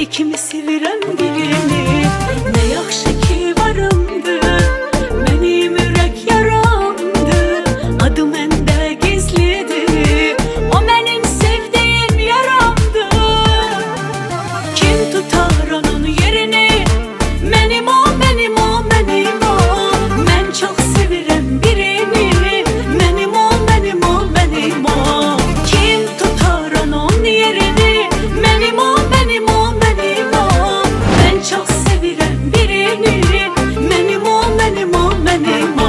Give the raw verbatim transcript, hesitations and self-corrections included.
kimi sevirəm birini. Nə yaxşı ki varımdı, mənim ürək yaramdı. Adı məndə gizlidir, o mənim sevdiyim yaramdı. Kim tutar onun yerini? Mənim o, mənim o, mənim o. Mən çox sevirəm birini. Mənim o, mənim o, mənim o. Kim tutar onun yerini? Mənim o, mənim o, mənim o. Mən çox sevirəm birini. Mənim o, mənim o, mənim o.